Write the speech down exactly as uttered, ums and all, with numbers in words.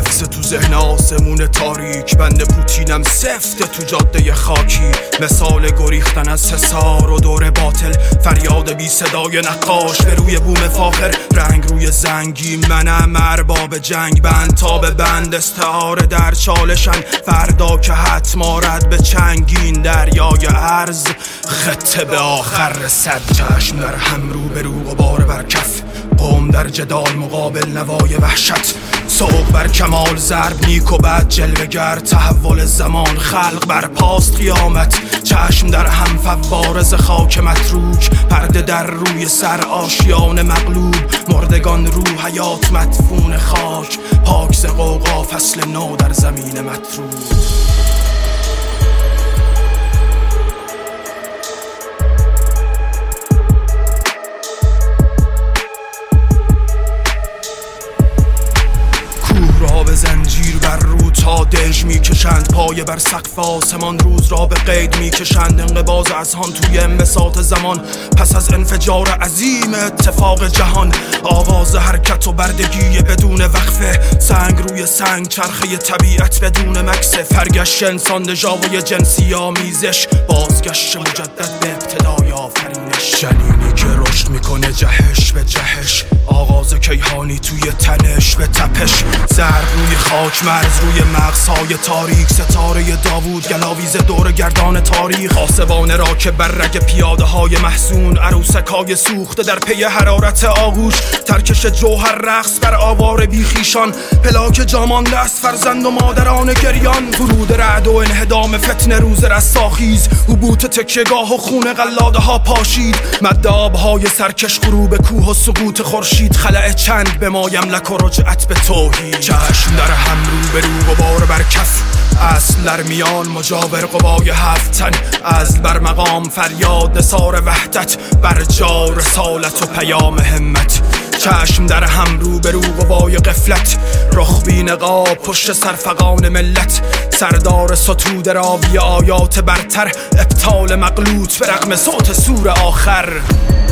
حفظ تو ذهن آسمون تاریک، بند پوتینم سفته تو جاده خاکی. مثال گریختن از حصار و دور باطل، فریاد بی صدای نقاش به روی بوم فاخر. رنگ روی زنگی منم ارباب جنگ، بند تا به بند استعاره در چالشن. فردا که حتما رد به چنگین دریای عرض، خطه به آخر رسد. چشم در هم رو به رو غبار بر کف، قوم در جدال مقابل نوای وحشت. سوق بر کمال ضرب نیک و بد جلوه گر، تحول زمان خلق بر پاست قیامت. چشم در هم فواره ز خاک متروک، پرده در روی سر آشیان مغلوب. مردگان رو حیات مدفون خاک، پاک ز غوغا فصل نو در زمین متروک. را به زنجیر بر رو تا دژ میکشند، پایه بر سقف آسمان روز را به قید میکشند. انقباض اذهان توی انبساط زمان، پس از انفجار عظیم اتفاق جهان. آغاز حرکت و بردگی بدون وقفه، سنگ روی سنگ چرخه طبیعت بدون مکسه. فرگشت انسان دژاوی جنسی آمیزش، بازگشت مجدد به ابتدای آفرینش. جنینی که رشد میکنه جهش به جهش، آغاز کیهانی توی تنش به تپش. ضرب روی خاک مرز روی مغزهای تاریک، ستاره داوود گلاویز دور گردان تاریخ. آسوانه را که بر رگ پیاده های محزون، عروسک های سوخته در پی حرارت آغوش. ترکش جوهر رقص بر آوار بیخیشان، پلاک جامانده است فرزند و مادران گریان. ورود رعد و انهدام فتنه روز رستاخیز، حبوط تکیهگاه و خون قلاده ها پاشید. مداب های سرکش غروب کوه و سقوط خورشید، خلأ چند به ما یملک و رجعت به توحید. چشم در هم رو به رو غبار بر کف، اصل در میان مجاور قبای هفتن. از بر مقام فریاد نثار وحدت، بر جا رسالت و پیام همت. چشم در هم رو به رو قبای غفلت، رخ بی نقاب پشت سرفقان ملت. سردار ستوده راوی آیات برتر، ابطال مغلوط به رغم صوت سور آخر.